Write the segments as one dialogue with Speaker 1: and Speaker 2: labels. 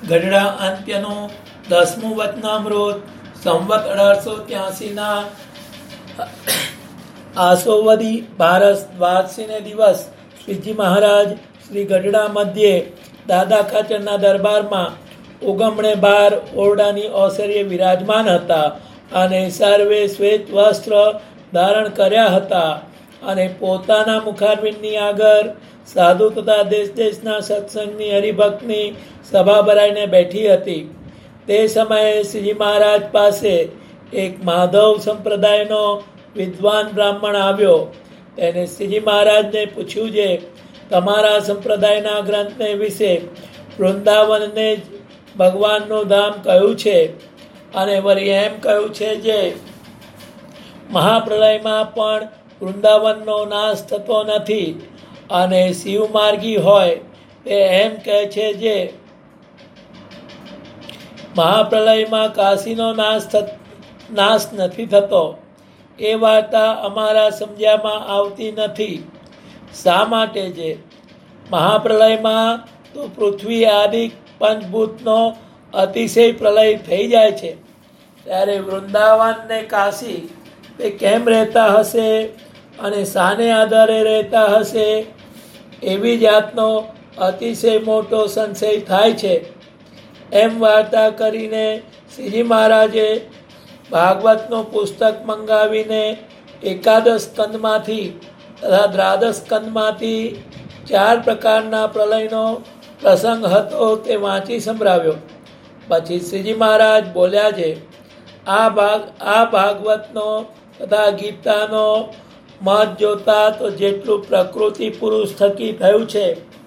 Speaker 1: ગઢડા અંત્યનું 10મું વચનામૃત સંવત 1883ના આસોવદી ભારત દ્વાદશીને દિવસ શ્રીજી મહારાજ શ્રી ગઢડા મધ્યે દાદા ખાચરના દરબારમાં ઉગમણે બાર ઓરડાની ઓસરીએ વિરાજમાન હતા અને સર્વે શ્વેત વસ્ત્ર ધારણ કર્યા હતા અને પોતાના મુખારવિંદની આગળ સાધુ તથા દેશ દેશના સત્સંગની હરિભક્તની સભા ભરાઈને બેઠી હતી. તે સમયે શ્રીજી મહારાજ પાસે એક માધવ સંપ્રદાયનો વિદ્વાન બ્રાહ્મણ આવ્યો. તેને શ્રીજી મહારાજને પૂછ્યું છે, તમારા સંપ્રદાયના ગ્રંથને વિશે વૃંદાવનને જ ભગવાનનું ધામ કહ્યું છે અને વળી એમ કહ્યું છે જે મહાપ્રલયમાં પણ વૃંદાવનનો નાશ થતો નથી અને શિવમાર્ગી હોય તે એમ કહે છે જે મહાપ્રલયમાં કાશીનો નાશ નથી થતો. એ વાર્તા અમારા સમજ્યામાં આવતી નથી. શા માટે છે? મહાપ્રલયમાં તો પૃથ્વી આદિ પંચભૂતનો અતિશય પ્રલય થઈ જાય છે, ત્યારે વૃંદાવન ને કાશી તે કેમ રહેતા હશે અને શાને આધારે રહેતા હશે? એવી જાતનો અતિશય મોટો સંશય થાય છે. એમ વાર્તા કરીને શ્રીજી મહારાજે ભાગવતનું પુસ્તક મંગાવીને એકાદશ સ્કંદમાંથી તથા દ્વાદશ સ્કંદમાંથી 4 પ્રકારના પ્રલયનો પ્રસંગ હતો તે વાંચી સંભળાવ્યો. પછી શ્રીજી મહારાજ બોલ્યા છે, આ ભાગવતનો તથા ગીતાનો મત જોતા તો જેટલું પ્રકૃતિ પુરુષ થકી થયું છે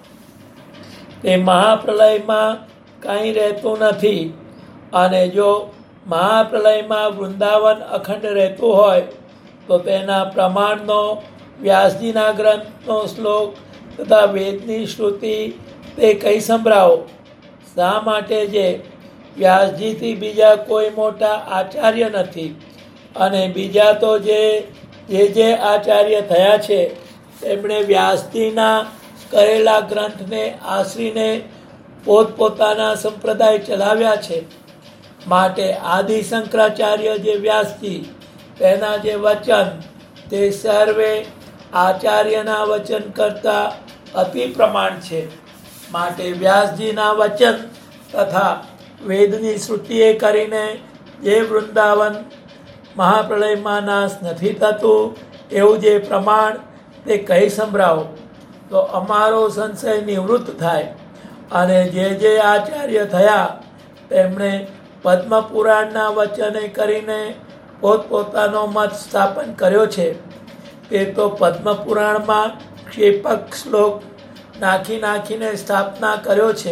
Speaker 1: તે મહાપ્રલયમાં કંઈ રહેતું નથી. અને જો મહાપ્રલયમાં વૃંદાવન અખંડ રહેતું હોય તો તેના પ્રમાણનો વ્યાસજીના ગ્રંથનો શ્લોક તથા વેદની શ્રુતિ તે કહી સંભળાવો. શા માટે જે વ્યાસજીથી બીજા કોઈ મોટા આચાર્ય નથી અને બીજા તો જે આચાર્ય થયા છે તેમણે વ્યાસજીના કરેલા ગ્રંથને આશરીને પોતપોતાના સંપ્રદાય ચલાવ્યા છે. માટે આદિ શંકરાચાર્ય જે વ્યાસજી તેના જે વચન તે સર્વે આચાર્યના વચન કરતાં અતિ પ્રમાણ છે. માટે વ્યાસજીના વચન તથા વેદની શ્રુતિએ કરીને જે વૃંદાવન મહાપ્રલયમાં નાશ નથી થતું એવું જે પ્રમાણ તે કહી સંભળાવો તો અમારો સંશય નિવૃત્ત થાય. અને જે આચાર્ય થયા તેમણે પદ્મપુરાણના વચને કરીને પોતપોતાનો મત સ્થાપન કર્યો છે. તે તો પદ્મપુરાણમાં ક્ષેપક શ્લોક નાખીને સ્થાપના કર્યો છે.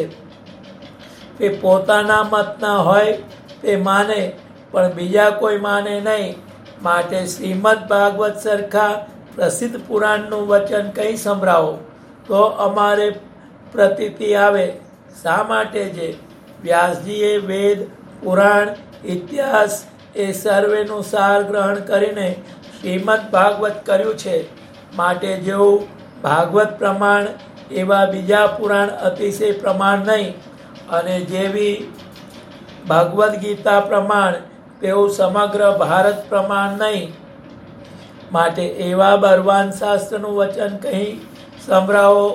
Speaker 1: તે પોતાના મતના હોય તે માને, પણ બીજા કોઈ માને નહીં. માટે શ્રીમદ ભાગવત સરખા પ્રસિદ્ધ પુરાણનું વચન કંઈ સંભળાવો તો અમારે પ્રતીતિ આવે. શા માટે છે? વ્યાસજીએ વેદ, પુરાણ, ઇતિહાસ એ સર્વેનું સાર ગ્રહણ કરીને શ્રીમદ ભાગવત કર્યું છે. માટે જેવું ભાગવત પ્રમાણ એવા બીજા પુરાણ અતિશય પ્રમાણ નહીં, અને જેવી ભગવદ્ ગીતા પ્રમાણ તેવું સમગ્ર ભારત પ્રમાણ નહીં. માટે એવા બળવાન શાસ્ત્રનું વચન કહી સંભળાવો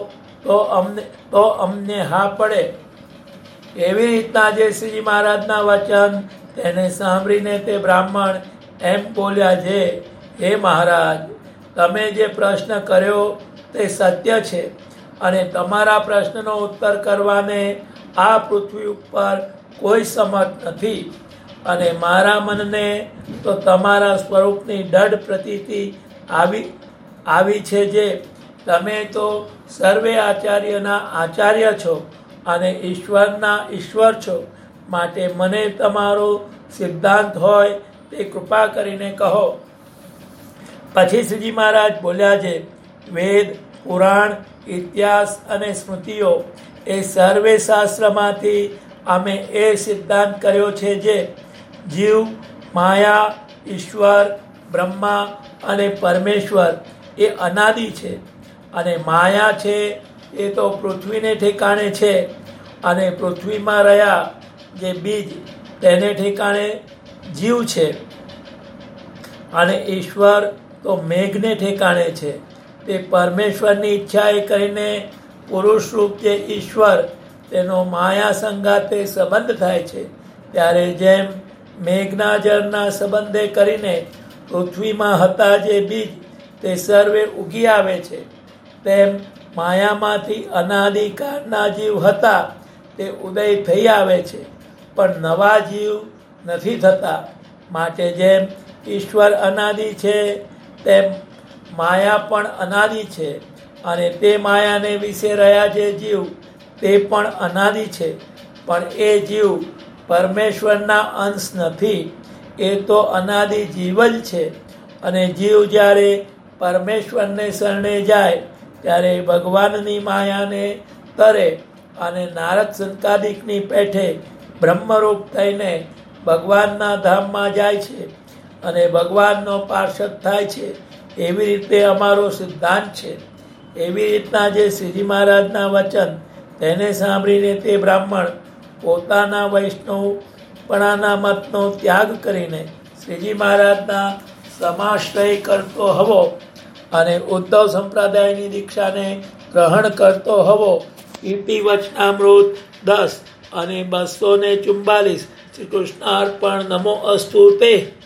Speaker 1: તો અમને હા પડે. એવી રીતના જે શ્રીજી મહારાજના વચન તેને સાંભળીને તે બ્રાહ્મણ એમ બોલ્યા છે, હે મહારાજ, તમે જે પ્રશ્ન કર્યો તે સત્ય છે અને તમારા પ્રશ્નનો ઉત્તર કરવાને આ પૃથ્વી ઉપર કોઈ સમર્થ નથી. અને મારા મનને તો તમારા સ્વરૂપની દઢ પ્રતીતિ આવી છે જે તમે તો સર્વે આચાર્યના આચાર્ય છો અને ઈશ્વરના ઈશ્વર છો. માટે મને તમારો સિદ્ધાંત હોય તે કૃપા કરીને કહો. પછી શ્રીજી મહારાજ બોલ્યા છે, વેદ, પુરાણ, ઇતિહાસ અને સ્મૃતિઓ એ સર્વે શાસ્ત્રમાંથી અમે એ સિદ્ધાંત કર્યો છે જે જીવ, માયા, ઈશ્વર, બ્રહ્મા અને પરમેશ્વર એ અનાદિ છે અને માયા છે એ તો પૃથ્વીને ઠેકાણે છે અને પૃથ્વીમાં રહ્યા જે બીજ તેને ઠેકાણે જીવ છે, અને ઈશ્વર તો મેઘને ઠેકાણે છે. તે પરમેશ્વરની ઈચ્છાએ કરીને પુરુષરૂપ જે ઈશ્વર તેનો માયા સંગાતે સંબંધ થાય છે. ત્યારે જેમ મેઘના જળના સંબંધે કરીને પૃથ્વીમાં હતા જે બીજ તે સર્વે ઉગી આવે છે, તેમ માયામાંથી અનાદિકાળના જીવ હતા તે ઉદય થઈ આવે છે, પણ નવા જીવ નથી થતા. માટે જેમ ઈશ્વર અનાદિ છે તેમ માયા પણ અનાદિ છે, અને તે માયાને વિશે રહ્યા જે જીવ તે પણ અનાદિ છે. પણ એ જીવ પરમેશ્વરના અંશ નથી, એ તો અનાદિ જીવ જ છે. અને જીવ જ્યારે પરમેશ્વરને શરણે જાય ત્યારે ભગવાનની માયાને તરે અને નારદ સંકાદિકની પેઠે બ્રહ્મરૂપ થઈને ભગવાનના ધામમાં જાય છે અને ભગવાનનો પાર્ષદ થાય છે. એવી રીતે અમારો સિદ્ધાંત છે. એવી રીતના જે શ્રીજી મહારાજના વચન તેને સાંભળીને તે બ્રાહ્મણ પોતાના વૈષ્ણવપણાના મતનો ત્યાગ કરીને શ્રીજી મહારાજના સમાશ્રય કરતો હવો અને ઉદ્ધવ સંપ્રદાયની દીક્ષાને ગ્રહણ કરતો હવો. ઇતિ વચનામૃત 10 અને 244. શ્રી કૃષ્ણ અર્પણ. નમો અસ્તુ તે.